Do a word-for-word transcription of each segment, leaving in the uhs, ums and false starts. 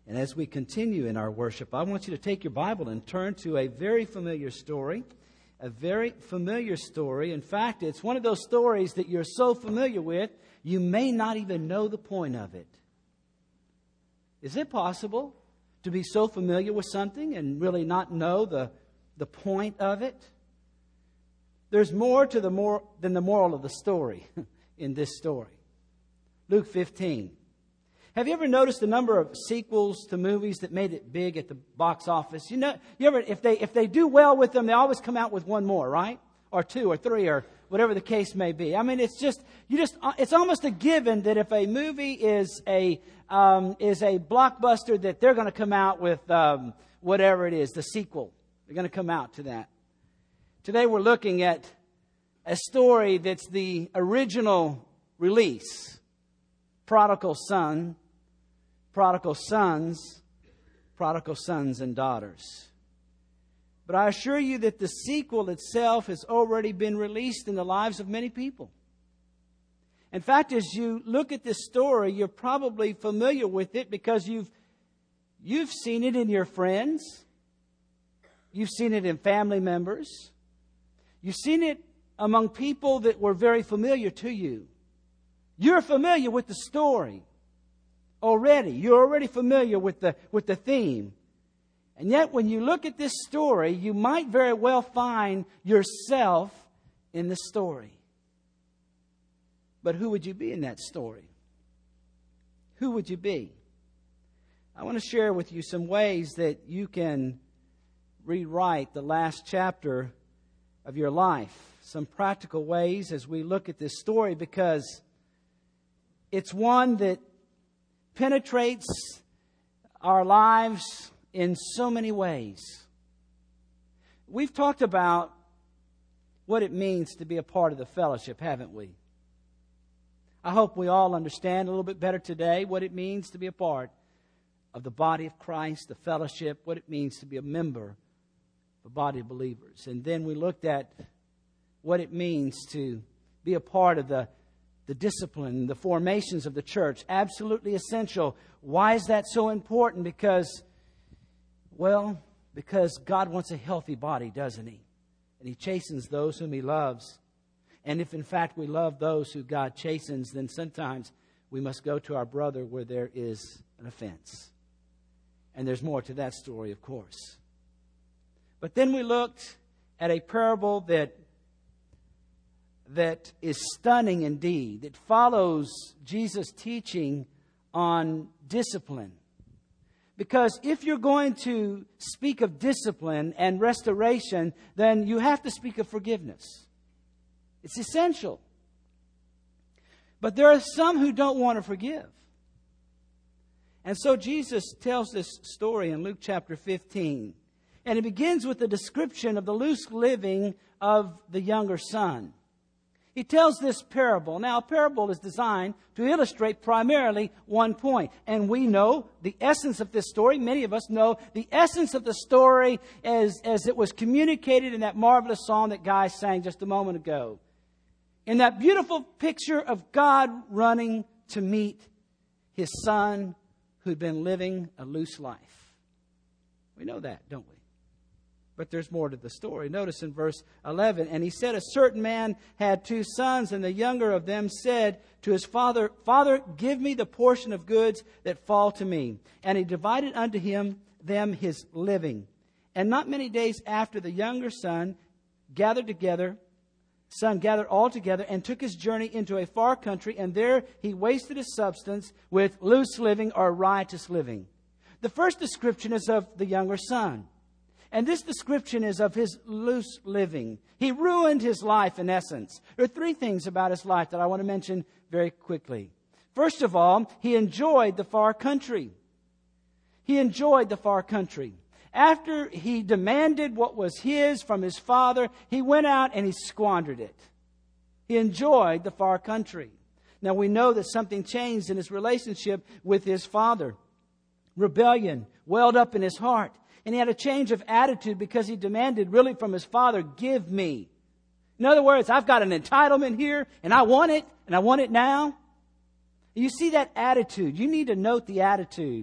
And as we continue in our worship, I want you to take your Bible and turn to a very familiar story. A very familiar story. In fact, it's one of those stories that you're so familiar with, you may not even know the point of it. Is it possible to be so familiar with something and really not know the, the point of it? There's more to the more than the moral of the story in this story. Luke fifteen. Have you ever noticed the number of sequels to movies that made it big at the box office? You know, you ever if they if they do well with them, they always come out with one more, right? Or two or three or whatever the case may be. I mean, it's just you just it's almost a given that if a movie is a um, is a blockbuster, that they're going to come out with um, whatever it is, the sequel. They're going to come out to that. Today we're looking at a story that's the original release, Prodigal Son. Prodigal sons, prodigal sons and daughters. But I assure you that the sequel itself has already been released in the lives of many people. In fact, as you look at this story, you're probably familiar with it because you've you've seen it in your friends. You've seen it in family members. You've seen it among people that were very familiar to you. You're familiar with the story. Already, you're already familiar with the with the theme. And yet when you look at this story, you might very well find yourself in the story. But who would you be in that story? Who would you be? I want to share with you some ways that you can rewrite the last chapter of your life. Some practical ways as we look at this story, because it's one that penetrates our lives in so many ways. We've talked about what it means to be a part of the fellowship, haven't we? I hope we all understand a little bit better today what it means to be a part of the body of Christ, the fellowship, what it means to be a member of a body of believers. And then we looked at what it means to be a part of the The discipline, the formations of the church, absolutely essential. Why is that so important? Because, well, because God wants a healthy body, doesn't He? And He chastens those whom He loves. And if in fact we love those who God chastens, then sometimes we must go to our brother where there is an offense. And there's more to that story, of course. But then we looked at a parable that that is stunning indeed, that follows Jesus' teaching on discipline. Because if you're going to speak of discipline and restoration, then you have to speak of forgiveness. It's essential. But there are some who don't want to forgive. And so Jesus tells this story in Luke chapter fifteen. And it begins with the description of the loose living of the younger son. He tells this parable. Now, a parable is designed to illustrate primarily one point. And we know the essence of this story. Many of us know the essence of the story as, as it was communicated in that marvelous song that Guy sang just a moment ago. In that beautiful picture of God running to meet His son who'd been living a loose life. We know that, don't we? But there's more to the story. Notice in verse eleven, and he said, a certain man had two sons, and the younger of them said to his father, Father, give me the portion of goods that fall to me. And he divided unto him them his living. And not many days after, the younger son gathered together, son gathered all together, and took his journey into a far country, and there he wasted his substance with loose living or riotous living. The first description is of the younger son. And this description is of his loose living. He ruined his life in essence. There are three things about his life that I want to mention very quickly. First of all, he enjoyed the far country. He enjoyed the far country. After he demanded what was his from his father, he went out and he squandered it. He enjoyed the far country. Now we know that something changed in his relationship with his father. Rebellion welled up in his heart. And he had a change of attitude because he demanded really from his father, give me. In other words, I've got an entitlement here and I want it and I want it now. You see that attitude. You need to note the attitude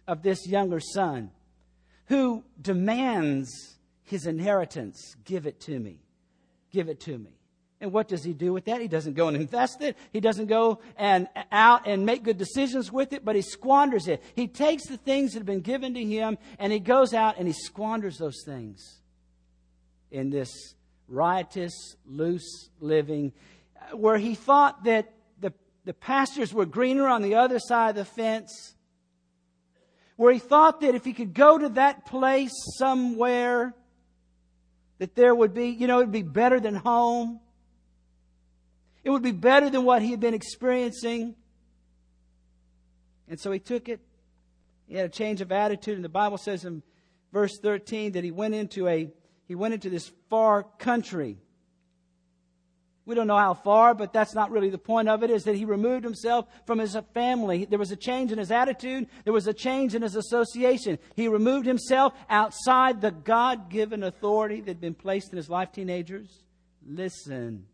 of this younger son who demands his inheritance. Give it to me. Give it to me. And what does he do with that? He doesn't go and invest it. He doesn't go and out and make good decisions with it, but he squanders it. He takes the things that have been given to him and he goes out and he squanders those things in this riotous, loose living where he thought that the, the pastures were greener on the other side of the fence, where he thought that if he could go to that place somewhere, that there would be, you know, it would be better than home. It would be better than what he had been experiencing. And so he took it. He had a change of attitude. And the Bible says in verse thirteen that he went into a he went into this far country. We don't know how far, but that's not really the point of it, is that he removed himself from his family. There was a change in his attitude. There was a change in his association. He removed himself outside the God-given authority that had been placed in his life. Teenagers, listen.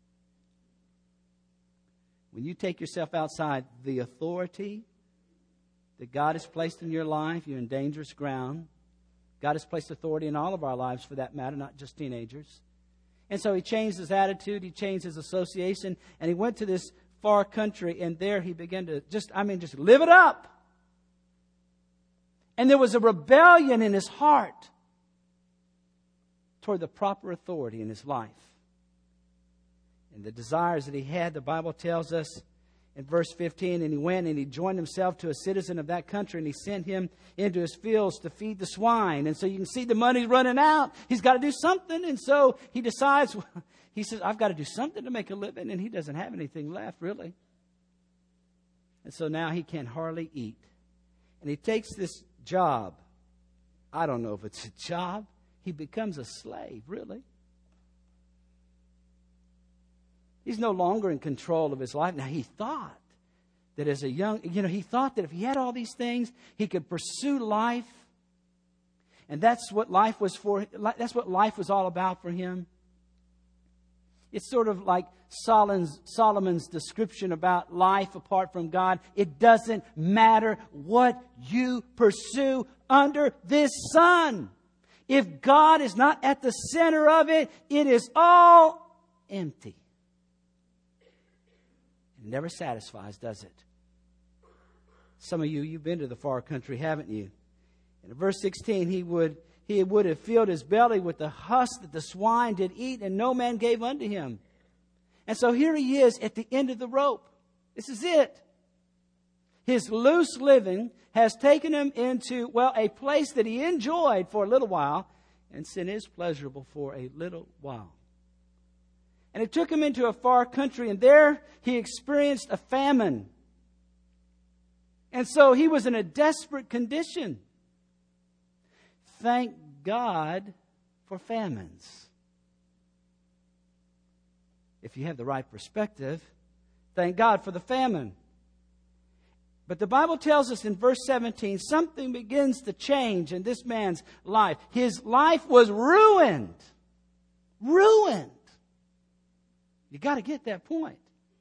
When you take yourself outside the authority that God has placed in your life, you're in dangerous ground. God has placed authority in all of our lives, for that matter, not just teenagers. And so he changed his attitude, he changed his association, and he went to this far country, and there he began to just, I mean, just live it up. And there was a rebellion in his heart toward the proper authority in his life. And the desires that he had, the Bible tells us in verse fifteen, and he went and he joined himself to a citizen of that country, and he sent him into his fields to feed the swine. And so you can see the money's running out. He's got to do something. And so he decides, he says, I've got to do something to make a living. And he doesn't have anything left, really. And so now he can hardly eat. And he takes this job. I don't know if it's a job. He becomes a slave, really. He's no longer in control of his life. Now, he thought that as a young, you know, he thought that if he had all these things, he could pursue life. And that's what life was for. That's what life was all about for him. It's sort of like Solomon's, Solomon's description about life apart from God. It doesn't matter what you pursue under this sun. If God is not at the center of it, it is all empty. It never satisfies, does it? Some of you, you've been to the far country, haven't you? And in verse sixteen, he would he would have filled his belly with the husk that the swine did eat, and no man gave unto him. And so here he is at the end of the rope. This is it. His loose living has taken him into, well, a place that he enjoyed for a little while, and sin is pleasurable for a little while. And it took him into a far country, and there he experienced a famine. And so he was in a desperate condition. Thank God for famines. If you have the right perspective, thank God for the famine. But the Bible tells us in verse seventeen, something begins to change in this man's life. His life was ruined. Ruined. You got to get that point.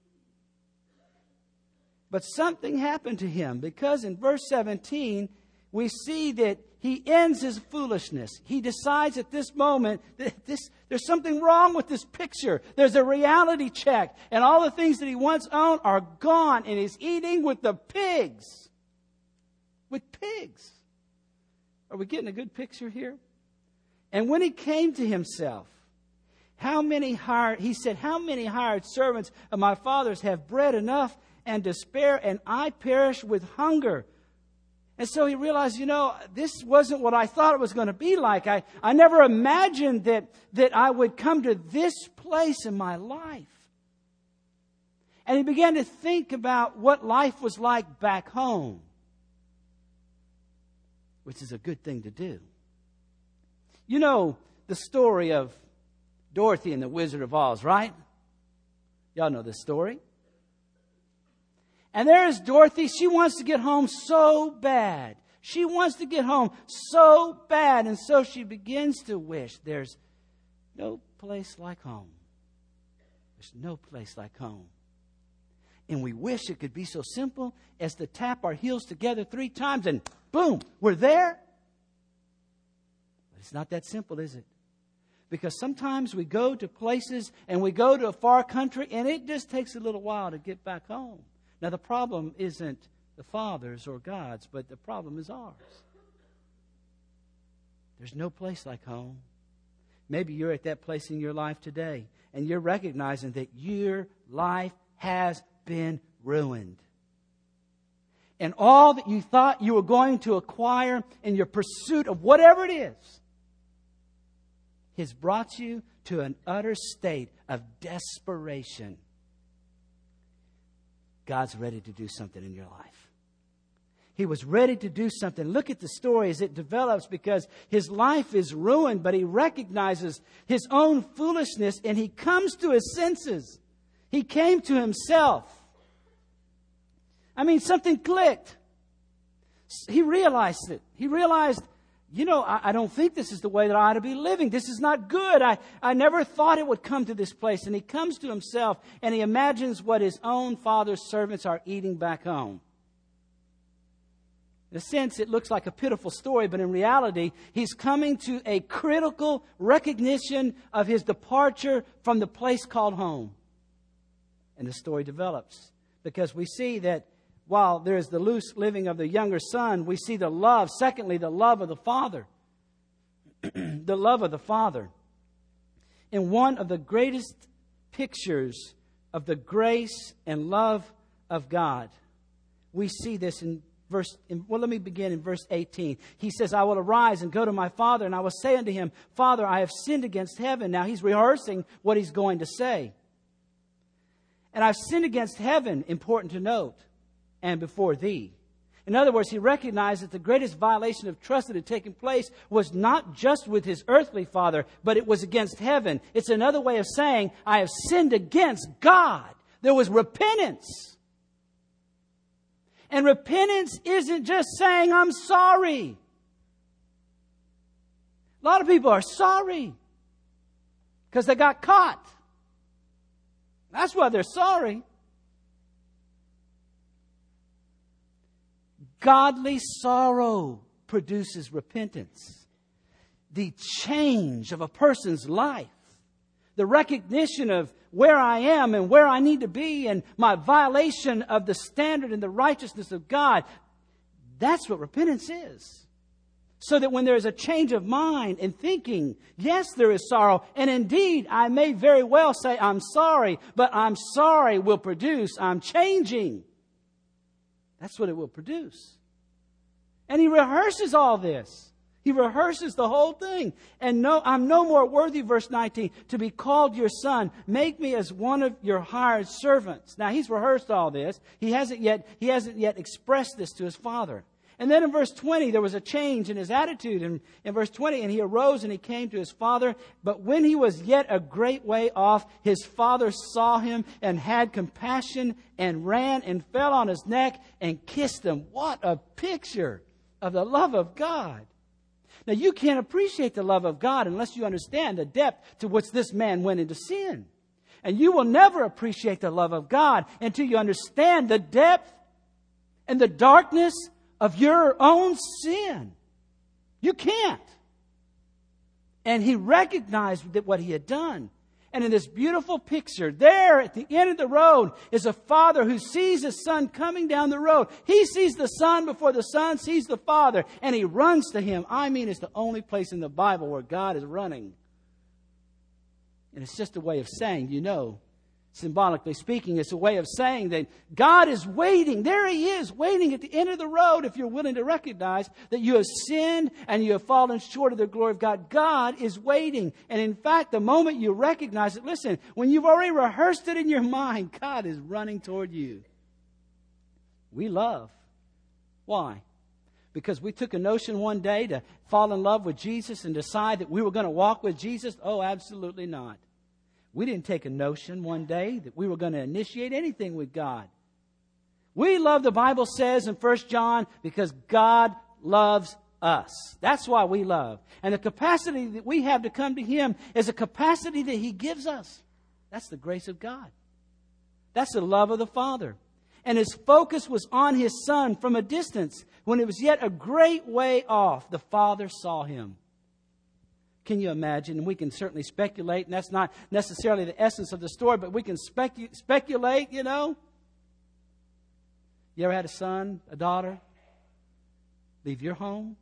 But something happened to him, because in verse seventeen, we see that he ends his foolishness. He decides at this moment that this, there's something wrong with this picture. There's a reality check. And all the things that he once owned are gone. And he's eating with the pigs. With pigs. Are we getting a good picture here? And when he came to himself, How many hired, he said, how many hired servants of my father's have bread enough and to spare, and I perish with hunger? And so he realized, you know, this wasn't what I thought it was going to be like. I, I never imagined that, that I would come to this place in my life. And he began to think about what life was like back home, which is a good thing to do. You know the story of Dorothy and the Wizard of Oz, right? Y'all know this story. And there is Dorothy. She wants to get home so bad. She wants to get home so bad. And so she begins to wish there's no place like home. There's no place like home. And we wish it could be so simple as to tap our heels together three times and Boom, we're there. But it's not that simple, is it? Because sometimes we go to places and we go to a far country and it just takes a little while to get back home. Now, the problem isn't the Father's or God's, but the problem is ours. There's no place like home. Maybe you're at that place in your life today and you're recognizing that your life has been ruined. And all that you thought you were going to acquire in your pursuit of whatever it is has brought you to an utter state of desperation. God's ready to do something in your life. He was ready to do something. Look at the story as it develops, because his life is ruined, but he recognizes his own foolishness and he comes to his senses. He came to himself. I mean, something clicked. He realized it. He realized, you know, I, I don't think this is the way that I ought to be living. This is not good. I, I never thought it would come to this place. And he comes to himself and he imagines what his own father's servants are eating back home. In a sense, it looks like a pitiful story, but in reality, he's coming to a critical recognition of his departure from the place called home. And the story develops because we see that while there is the loose living of the younger son, we see the love. Secondly, the love of the father. The love of the father. In one of the greatest pictures of the grace and love of God, we see this in verse, in, well, let me begin in verse eighteen. He says, I will arise and go to my father, and I will say unto him, Father, I have sinned against heaven. Now he's rehearsing what he's going to say. And I've sinned against heaven, important to note, and before thee. In other words, he recognized that the greatest violation of trust that had taken place was not just with his earthly father, but it was against heaven. It's another way of saying, I have sinned against God. There was repentance. And repentance isn't just saying, I'm sorry. A lot of people are sorry because they got caught. That's why they're sorry. Godly sorrow produces repentance. The change of a person's life. The recognition of where I am and where I need to be and my violation of the standard and the righteousness of God. That's what repentance is. So that when there is a change of mind and thinking, yes, there is sorrow. And indeed, I may very well say, I'm sorry, but I'm sorry will produce, I'm changing. That's what it will produce. And he rehearses all this. He rehearses the whole thing. And no, I'm no more worthy, verse nineteen, to be called your son. Make me as one of your hired servants. Now, he's rehearsed all this. He hasn't yet, he hasn't yet expressed this to his father. And then in verse twenty, there was a change in his attitude. In, in verse twenty, and he arose and he came to his father. But when he was yet a great way off, his father saw him and had compassion and ran and fell on his neck and kissed him. What a picture of the love of God. Now, you can't appreciate the love of God unless you understand the depth to which this man went into sin. And you will never appreciate the love of God until you understand the depth and the darkness of your own sin. You can't. And he recognized that what he had done. And in this beautiful picture, there at the end of the road is a father who sees his son coming down the road. He sees the son before the son sees the father, and he runs to him. I mean, it's the only place in the Bible where God is running. And it's just a way of saying, you know, symbolically speaking, it's a way of saying that God is waiting. There he is, waiting at the end of the road if you're willing to recognize that you have sinned and you have fallen short of the glory of God. God is waiting. And in fact, the moment you recognize it, listen, when you've already rehearsed it in your mind, God is running toward you. We love. Why? Because we took a notion one day to fall in love with Jesus and decide that we were going to walk with Jesus? Oh, absolutely not. We didn't take a notion one day that we were going to initiate anything with God. We love, the Bible says in First John, because God loves us. That's why we love. And the capacity that we have to come to Him is a capacity that He gives us. That's the grace of God. That's the love of the Father. And His focus was on His Son from a distance. when he was yet a great way off, the Father saw him. Can you imagine? And we can certainly speculate, and that's not necessarily the essence of the story, but we can specu- speculate, you know. You ever had a son, a daughter, leave your home?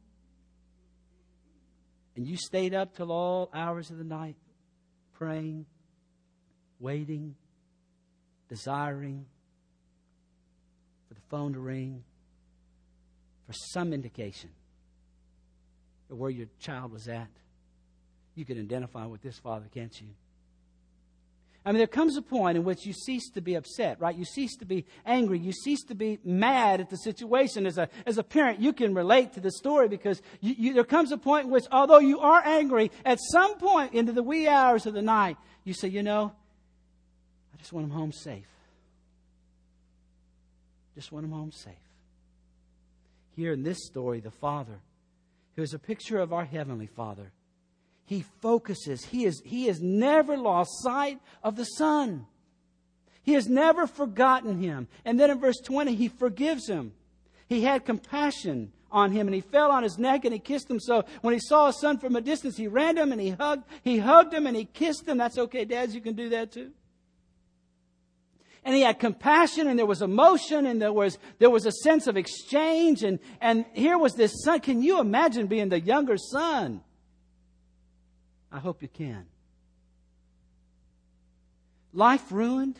And you stayed up till all hours of the night, praying, waiting, desiring for the phone to ring, for some indication of where your child was at. You can identify with this father, can't you? I mean, there comes a point in which you cease to be upset, right? You cease to be angry. You cease to be mad at the situation. As a, as a parent, you can relate to the story because you, you, there comes a point in which, although you are angry, at some point into the wee hours of the night, you say, you know, I just want him home safe. Just want him home safe. Here in this story, the Father, who is a picture of our Heavenly Father, He focuses. He is, he has never lost sight of the Son. He has never forgotten him. And then in verse twenty, he forgives him. He had compassion on him, and he fell on his neck and he kissed him. So when he saw his son from a distance, he ran to him and he hugged. He hugged him and he kissed him. That's okay, dads, you can do that too. And he had compassion, and there was emotion, and there was there was a sense of exchange. And, and here was this son. Can you imagine being the younger son? I hope you can. Life ruined.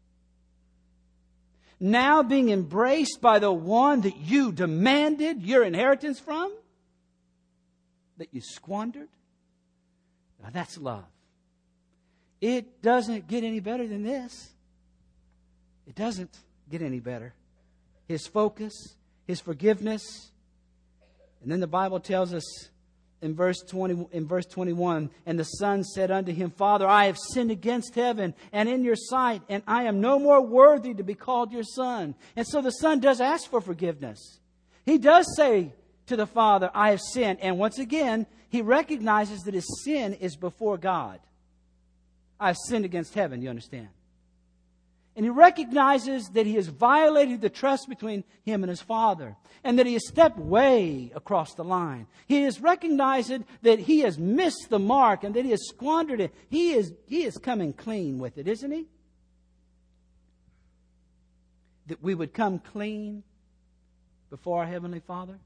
Now being embraced by the one that you demanded your inheritance from, that you squandered. Now that's love. It doesn't get any better than this. It doesn't get any better. His focus, His forgiveness. And then the Bible tells us in verse twenty, in verse twenty-one, and the son said unto him, Father, I have sinned against heaven and in your sight, and I am no more worthy to be called your son. And so the son does ask for forgiveness. He does say to the Father, I have sinned. And once again, he recognizes that his sin is before God. I have sinned against heaven, you understand? And he recognizes that he has violated the trust between him and his Father, and that he has stepped way across the line. He has recognized that he has missed the mark and that he has squandered it. He is, he is coming clean with it, isn't he? That we would come clean before our Heavenly Father.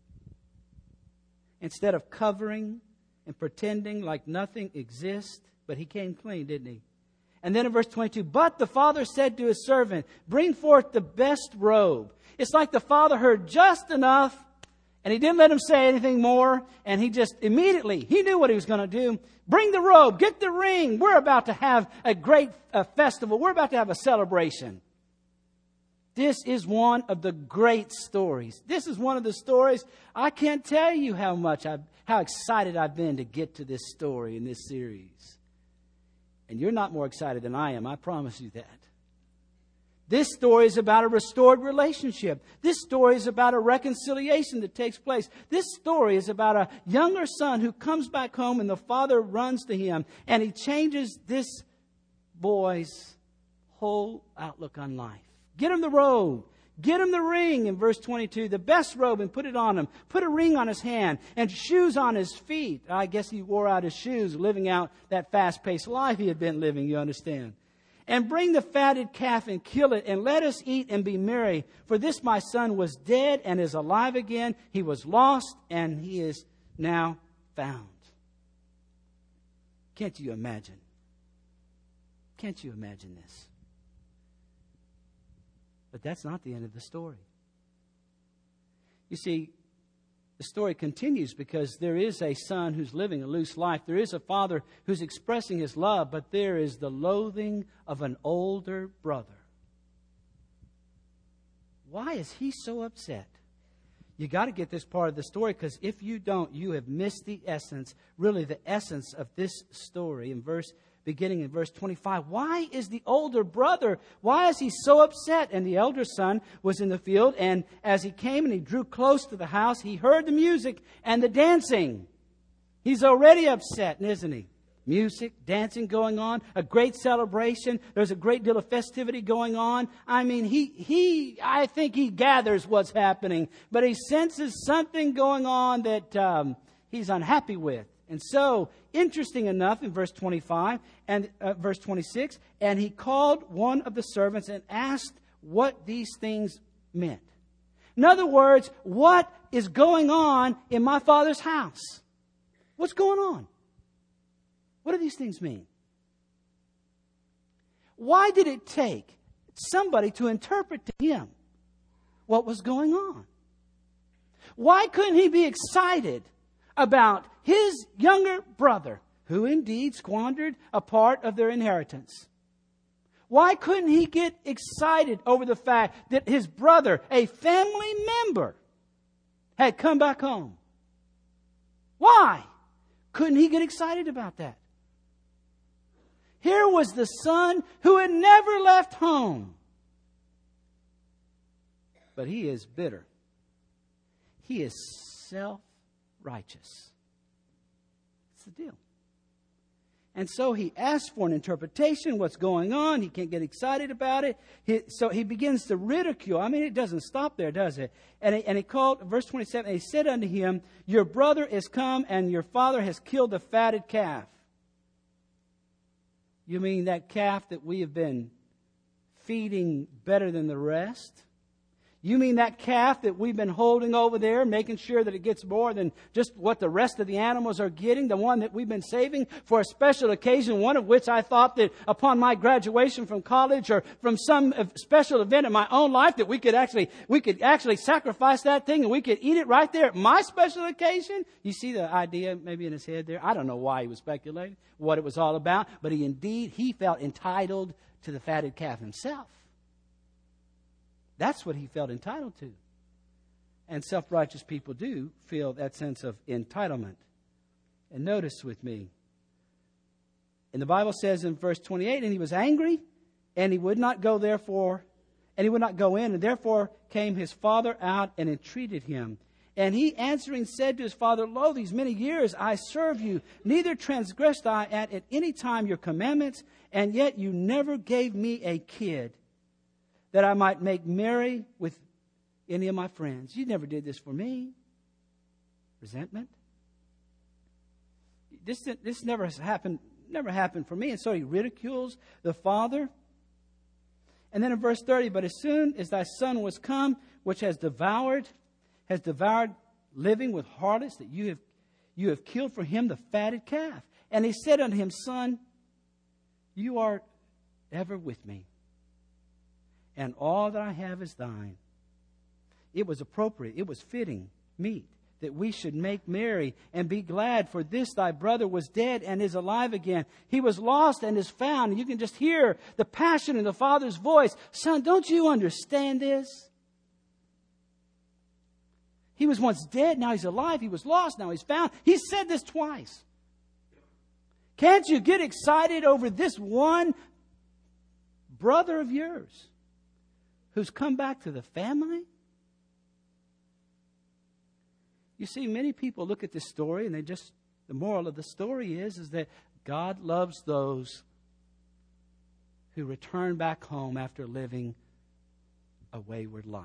Instead of covering and pretending like nothing exists, but he came clean, didn't he? And then in verse twenty-two, but the father said to his servant, bring forth the best robe. It's like the father heard just enough, and he didn't let him say anything more, and he just immediately, he knew what he was going to do. Bring the robe, get the ring. We're about to have a great uh, festival. We're about to have a celebration. This is one of the great stories. This is one of the stories, I can't tell you how much, I've, how excited I've been to get to this story in this series. And you're not more excited than I am, I promise you that. This story is about a restored relationship. This story is about a reconciliation that takes place. This story is about a younger son who comes back home and the father runs to him and he changes this boy's whole outlook on life. Get him the robe. Get him the ring in verse twenty-two, the best robe, and put it on him. Put a ring on his hand and shoes on his feet. I guess he wore out his shoes living out that fast-paced life he had been living, you understand. And bring the fatted calf and kill it, and let us eat and be merry. For this my son was dead and is alive again. He was lost and he is now found. Can't you imagine? Can't you imagine this? But that's not the end of the story. You see, the story continues because there is a son who's living a loose life. There is a father who's expressing his love, but there is the loathing of an older brother. Why is he so upset? You got to get this part of the story, because if you don't, you have missed the essence, really the essence of this story. In verse Beginning in verse twenty-five, why is the older brother, why is he so upset? And the elder son was in the field, and as he came and he drew close to the house, he heard the music and the dancing. He's already upset, isn't he? music, dancing going on, a great celebration. There's a great deal of festivity going on. I mean, he, he, I think he gathers what's happening, but he senses something going on that um, he's unhappy with. And so, interesting enough, in verse twenty-five and uh, verse twenty-six, and he called one of the servants and asked what these things meant. In other words, what is going on in my Father's house? What's going on? What do these things mean? Why did it take somebody to interpret to him what was going on? Why couldn't he be excited about his younger brother, who indeed squandered a part of their inheritance? Why couldn't he get excited over the fact that his brother, a family member, had come back home? Why couldn't he get excited about that? Here was the son who had never left home. But he is bitter. He is self-righteous. That's the deal. And so he asks for an interpretation. What's going on? He can't get excited about it. He, so he begins to ridicule. I mean, it doesn't stop there, does it? And he, and he called, verse twenty-seven, and he said unto him, your brother is come, and your father has killed the fatted calf. You mean that calf that we have been feeding better than the rest? You mean that calf that we've been holding over there, making sure that it gets more than just what the rest of the animals are getting, the one that we've been saving for a special occasion, one of which I thought that upon my graduation from college or from some special event in my own life that we could actually we could actually sacrifice that thing and we could eat it right there at my special occasion? You see the idea maybe in his head there? I don't know why he was speculating, what it was all about, but he indeed, he felt entitled to the fatted calf himself. That's what he felt entitled to. And self-righteous people do feel that sense of entitlement. And notice with me, and the Bible says in verse twenty-eight, and he was angry, and he would not go therefore, and he would not go in, and therefore came his father out and entreated him. And he answering said to his father, lo, these many years I serve you, neither transgressed I at, at any time your commandments, and yet you never gave me a kid, that I might make merry with any of my friends. You never did this for me. Resentment. This, this never has happened, never happened for me. And so he ridicules the father. And then in verse thirty, but as soon as thy son was come, which has devoured, has devoured living with harlots, that you have you have killed for him the fatted calf. And he said unto him, son, you are ever with me, and all that I have is thine. It was appropriate, it was fitting, meet, that we should make merry and be glad, for this thy brother was dead and is alive again. He was lost and is found. And you can just hear the passion in the father's voice. Son, don't you understand this? He was once dead, now he's alive. He was lost, now he's found. He said this twice. Can't you get excited over this one brother of yours who's come back to the family? You see, many people look at this story and they just, the moral of the story is, is that God loves those who return back home after living a wayward life.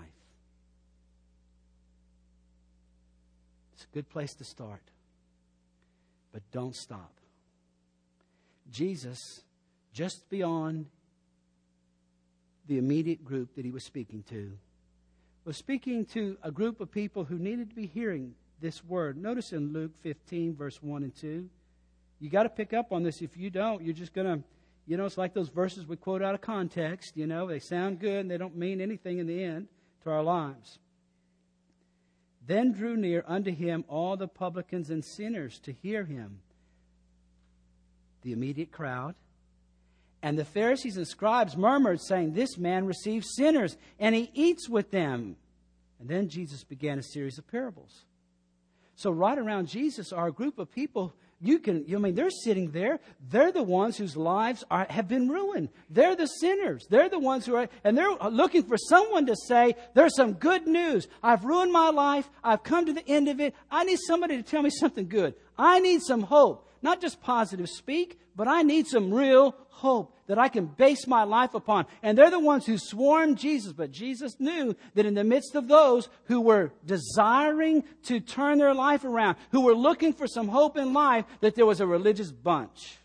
It's a good place to start. But don't stop. Jesus, just beyond the immediate group that he was speaking to, was speaking to a group of people who needed to be hearing this word. Notice in Luke fifteen, verse one and two. You got to pick up on this. If you don't, you're just going to, you know, it's like those verses we quote out of context. You know, they sound good and they don't mean anything in the end to our lives. Then drew near unto him all the publicans and sinners to hear him. The immediate crowd. And the Pharisees and scribes murmured, saying, this man receives sinners, and he eats with them. And then Jesus began a series of parables. So right around Jesus are a group of people. You can, you I mean, they're sitting there. They're the ones whose lives are, have been ruined. They're the sinners. They're the ones who are, and they're looking for someone to say, there's some good news. I've ruined my life. I've come to the end of it. I need somebody to tell me something good. I need some hope. Not just positive speak, but I need some real hope that I can base my life upon. And they're the ones who swarmed Jesus. But Jesus knew that in the midst of those who were desiring to turn their life around, who were looking for some hope in life, that there was a religious bunch.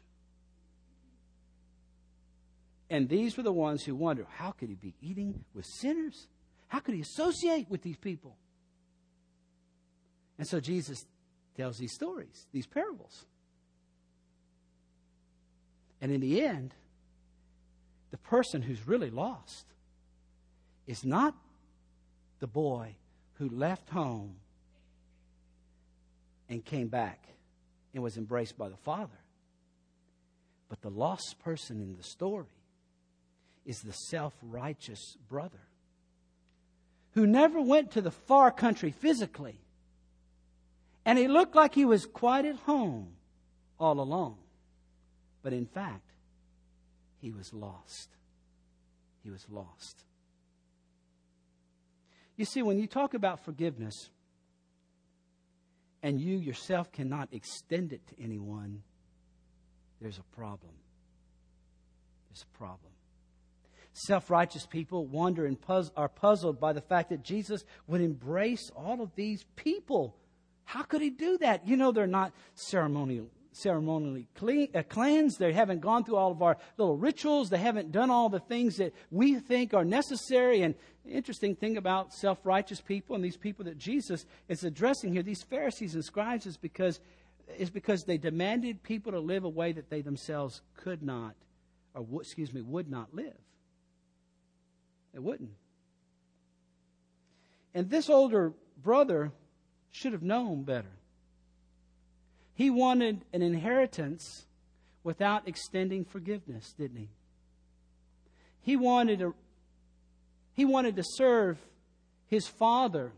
And these were the ones who wondered, how could he be eating with sinners? How could he associate with these people? And so Jesus tells these stories, these parables. And in the end, the person who's really lost is not the boy who left home and came back and was embraced by the father. But the lost person in the story is the self-righteous brother who never went to the far country physically. And he looked like he was quite at home all along. But in fact, he was lost. He was lost. You see, when you talk about forgiveness and you yourself cannot extend it to anyone, there's a problem. There's a problem. Self-righteous people wonder and puzz- are puzzled by the fact that Jesus would embrace all of these people. How could he do that? You know, they're not ceremonial, ceremonially clean, uh, cleansed. They haven't gone through all of our little rituals. They haven't done all the things that we think are necessary. And the interesting thing about self-righteous people and these people that Jesus is addressing here, these Pharisees and scribes, is because, is because they demanded people to live a way that they themselves could not, or w- excuse me, would not live. They wouldn't. And this older brother should have known better. He wanted an inheritance without extending forgiveness, didn't he? He wanted a, he wanted to serve his father.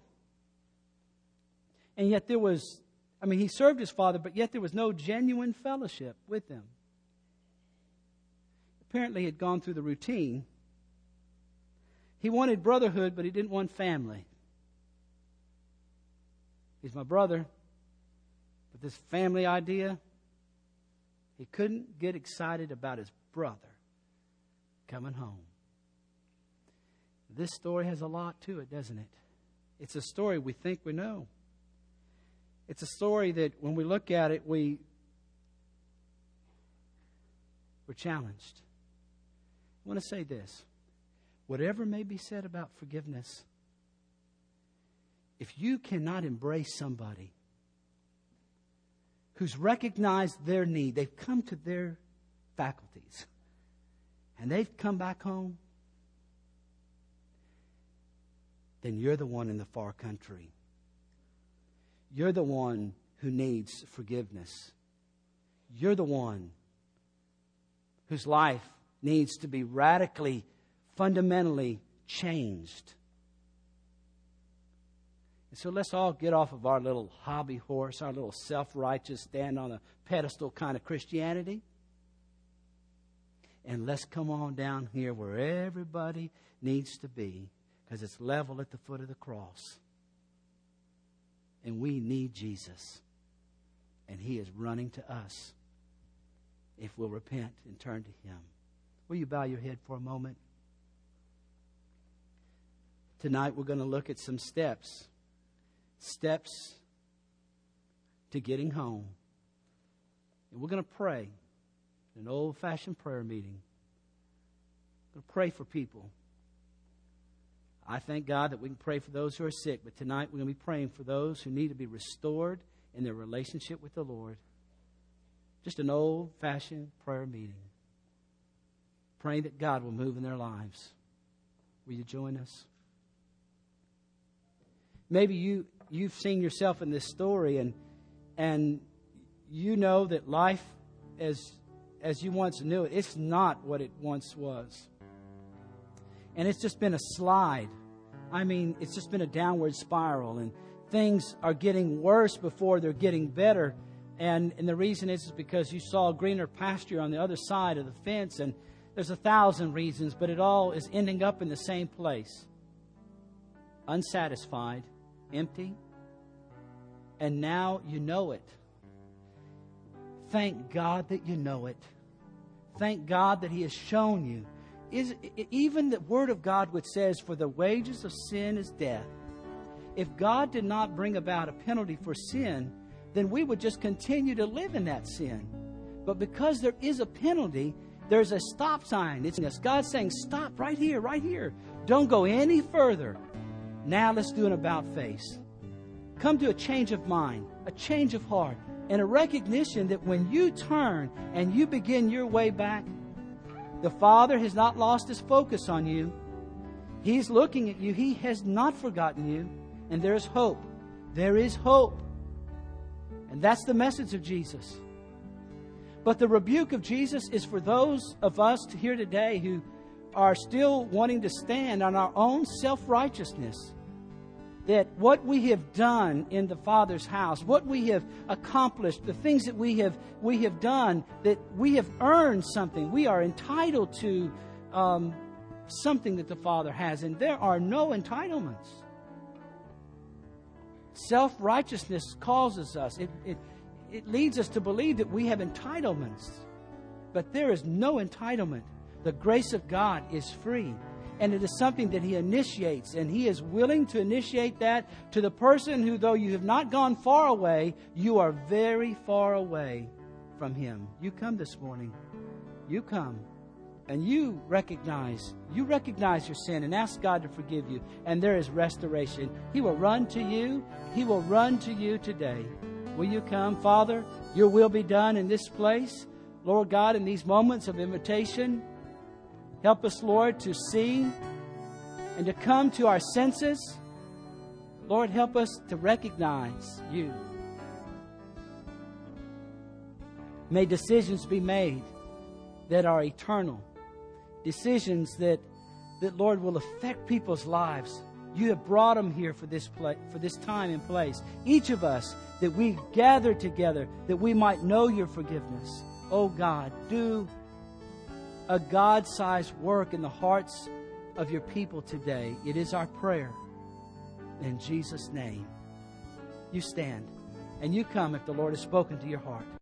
And yet there was, I mean, he served his father, but yet there was no genuine fellowship with him. Apparently he had gone through the routine. He wanted brotherhood, but he didn't want family. He's my brother. But this family idea, he couldn't get excited about his brother coming home. This story has a lot to it, doesn't it? It's a story we think we know. It's a story that when we look at it, we, we're challenged. I want to say this. Whatever may be said about forgiveness, if you cannot embrace somebody who's recognized their need, they've come to their faculties, and they've come back home, then you're the one in the far country. You're the one who needs forgiveness. You're the one whose life needs to be radically, fundamentally changed. And so let's all get off of our little hobby horse, our little self-righteous, stand on a pedestal kind of Christianity. And let's come on down here where everybody needs to be, because it's level at the foot of the cross. And we need Jesus. And He is running to us if we'll repent and turn to Him. Will you bow your head for a moment? Tonight we're going to look at some steps. Steps to getting home. And we're going to pray. An old-fashioned prayer meeting. We're going to pray for people. I thank God that we can pray for those who are sick, but tonight we're going to be praying for those who need to be restored in their relationship with the Lord. Just an old-fashioned prayer meeting. Praying that God will move in their lives. Will you join us? Maybe you, you've seen yourself in this story, and and you know that life as as you once knew it, it's not what it once was. And it's just been a slide. I mean, it's just been a downward spiral, and things are getting worse before they're getting better. And, and the reason is, is because you saw greener pasture on the other side of the fence, and there's a thousand reasons, but it all is ending up in the same place. Unsatisfied, empty, and now you know it. thank God that you know it. Thank God that He has shown you. Is even the Word of God which says, for the wages of sin is death. If God did not bring about a penalty for sin, then we would just continue to live in that sin. But because there is a penalty, there's a stop sign. It's God's saying, stop right here, right here. Don't go any further. Now let's do an about face. Come to a change of mind, a change of heart, and a recognition that when you turn and you begin your way back, the Father has not lost His focus on you. He's looking at you. He has not forgotten you. And there is hope. There is hope. And that's the message of Jesus. But the rebuke of Jesus is for those of us here today who are still wanting to stand on our own self-righteousness. That what we have done in the Father's house, what we have accomplished, the things that we have we have done, that we have earned something. We are entitled to um, something that the Father has, and there are no entitlements. Self-righteousness causes us, it, it, it leads us to believe that we have entitlements. But there is no entitlement. The grace of God is free. And it is something that He initiates, and He is willing to initiate that to the person who, though you have not gone far away, you are very far away from Him. You come this morning. You come. And you recognize, you recognize your sin and ask God to forgive you. And there is restoration. He will run to you. He will run to you today. Will you come? Father, your will be done in this place. Lord God, in these moments of invitation, help us, Lord, to see and to come to our senses. Lord, help us to recognize you. May decisions be made that are eternal. Decisions that, that Lord, will affect people's lives. You have brought them here for this pla- for this time and place. Each of us, that we gather together, that we might know your forgiveness. Oh God, do a God-sized work in the hearts of your people today. It is our prayer. In Jesus' name. You stand and you come if the Lord has spoken to your heart.